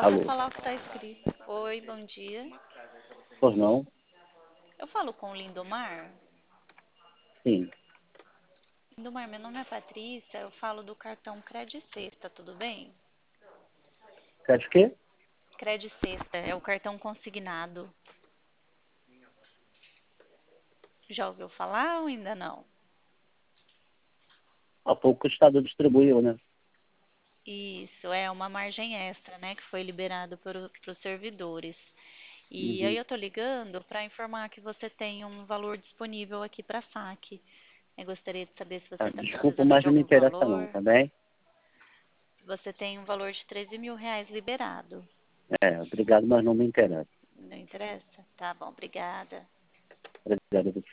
para Alô? falar o que está escrito. Oi, bom dia. Pois não? Eu falo com o Lindomar. Sim. Lindomar, meu nome é Patrícia, eu falo do cartão Cred Sexta, tudo bem? Quer de quê? Cred Sexta é o cartão consignado. Já ouviu falar ou ainda não? Há pouco o Estado distribuiu, né? Isso, é uma margem extra, né, que foi liberado para os servidores. E aí Uhum. eu tô ligando para informar que você tem um valor disponível aqui para saque. Eu gostaria de saber se você Ah, está desculpa, precisando mas de não me algum interessa não, valor. tá bem? Você tem um valor de R$ 13.000 liberado. Obrigado, mas não me interessa. Não interessa? Tá bom, obrigada. Obrigado.